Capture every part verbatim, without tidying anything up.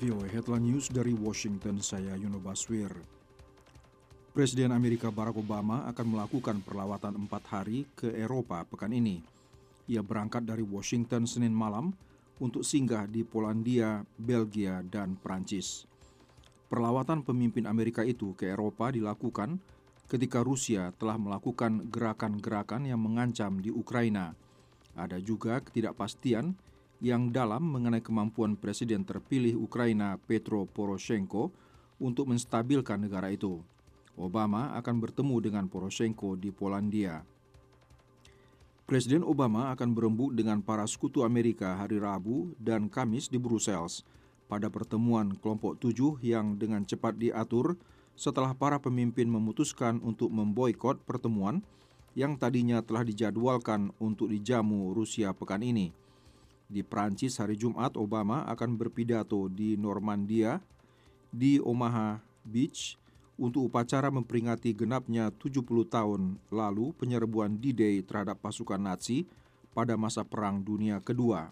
V O A Headline News dari Washington, saya Yuno Baswir. Presiden Amerika Barack Obama akan melakukan perlawatan empat hari ke Eropa pekan ini. Ia berangkat dari Washington Senin malam untuk singgah di Polandia, Belgia, dan Prancis. Perlawatan pemimpin Amerika itu ke Eropa dilakukan ketika Rusia telah melakukan gerakan-gerakan yang mengancam di Ukraina. Ada juga ketidakpastian yang dalam mengenai kemampuan Presiden terpilih Ukraina Petro Poroshenko untuk menstabilkan negara itu. Obama akan bertemu dengan Poroshenko di Polandia. Presiden Obama akan berembuk dengan para sekutu Amerika hari Rabu dan Kamis di Brussels pada pertemuan kelompok tujuh yang dengan cepat diatur setelah para pemimpin memutuskan untuk memboikot pertemuan yang tadinya telah dijadwalkan untuk dijamu Rusia pekan ini. Di Prancis hari Jumat, Obama akan berpidato di Normandia, di Omaha Beach, untuk upacara memperingati genapnya tujuh puluh tahun lalu penyerbuan D-Day terhadap pasukan Nazi pada masa Perang Dunia Kedua.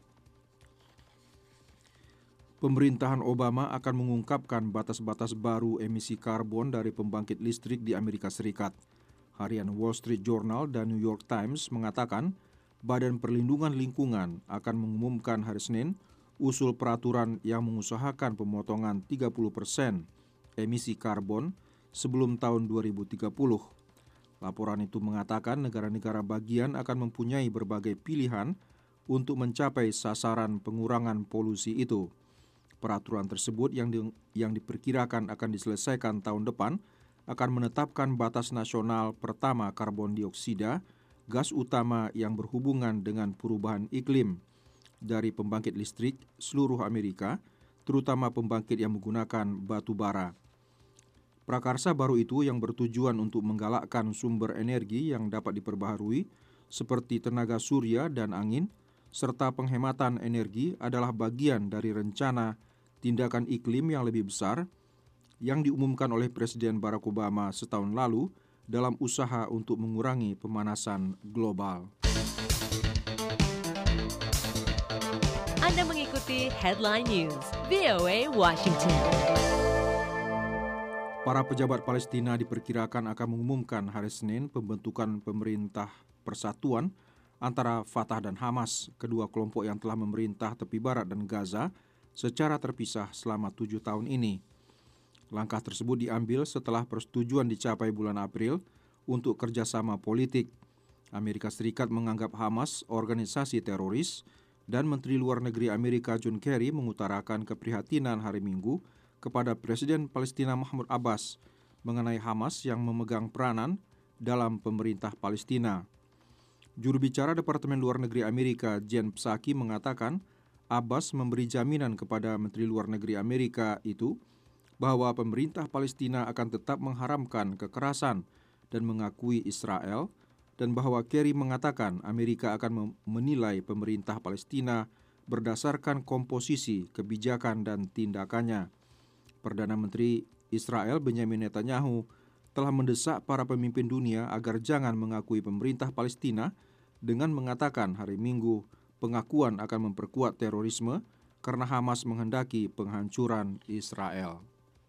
Pemerintahan Obama akan mengungkapkan batas-batas baru emisi karbon dari pembangkit listrik di Amerika Serikat. Harian Wall Street Journal dan New York Times mengatakan Badan Perlindungan Lingkungan akan mengumumkan hari Senin usul peraturan yang mengusahakan pemotongan tiga puluh persen emisi karbon sebelum tahun dua ribu tiga puluh. Laporan itu mengatakan negara-negara bagian akan mempunyai berbagai pilihan untuk mencapai sasaran pengurangan polusi itu. Peraturan tersebut yang, di, yang diperkirakan akan diselesaikan tahun depan akan menetapkan batas nasional pertama karbon dioksida, gas utama yang berhubungan dengan perubahan iklim dari pembangkit listrik seluruh Amerika, terutama pembangkit yang menggunakan batu bara. Prakarsa baru itu yang bertujuan untuk menggalakkan sumber energi yang dapat diperbaharui seperti tenaga surya dan angin, serta penghematan energi adalah bagian dari rencana tindakan iklim yang lebih besar yang diumumkan oleh Presiden Barack Obama setahun lalu dalam usaha untuk mengurangi pemanasan global. Anda mengikuti Headline News V O A Washington. Para pejabat Palestina diperkirakan akan mengumumkan hari Senin pembentukan pemerintah persatuan antara Fatah dan Hamas, kedua kelompok yang telah memerintah tepi barat dan Gaza secara terpisah selama tujuh tahun ini. Langkah tersebut diambil setelah persetujuan dicapai bulan April untuk kerjasama politik. Amerika Serikat menganggap Hamas organisasi teroris dan Menteri Luar Negeri Amerika John Kerry mengutarakan keprihatinan hari Minggu kepada Presiden Palestina Mahmud Abbas mengenai Hamas yang memegang peranan dalam pemerintah Palestina. Juru bicara Departemen Luar Negeri Amerika Jen Psaki mengatakan Abbas memberi jaminan kepada Menteri Luar Negeri Amerika itu bahwa pemerintah Palestina akan tetap mengharamkan kekerasan dan mengakui Israel, dan bahwa Kerry mengatakan Amerika akan menilai pemerintah Palestina berdasarkan komposisi, kebijakan, dan tindakannya. Perdana Menteri Israel Benjamin Netanyahu telah mendesak para pemimpin dunia agar jangan mengakui pemerintah Palestina dengan mengatakan hari Minggu pengakuan akan memperkuat terorisme karena Hamas menghendaki penghancuran Israel.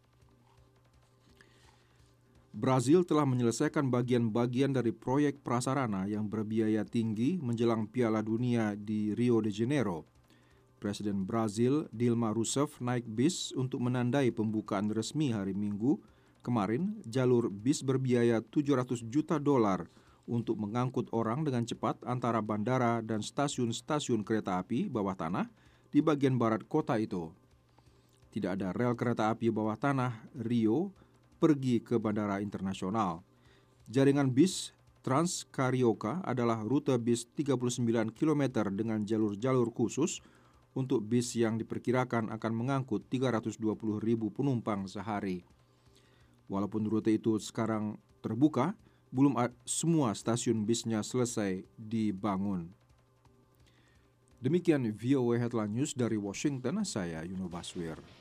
Brazil telah menyelesaikan bagian-bagian dari proyek prasarana yang berbiaya tinggi menjelang Piala Dunia di Rio de Janeiro. Presiden Brazil Dilma Rousseff naik bis untuk menandai pembukaan resmi hari Minggu kemarin jalur bis berbiaya tujuh ratus juta dolar untuk mengangkut orang dengan cepat antara bandara dan stasiun-stasiun kereta api bawah tanah di bagian barat kota itu. Tidak ada rel kereta api bawah tanah Rio pergi ke bandara internasional. Jaringan bis Trans Carioca adalah rute bis tiga puluh sembilan kilometer dengan jalur-jalur khusus untuk bis yang diperkirakan akan mengangkut tiga ratus dua puluh ribu penumpang sehari. Walaupun rute itu sekarang terbuka, belum semua stasiun bisnya selesai dibangun. Demikian V O A Headline News dari Washington, saya Yuno Baswir.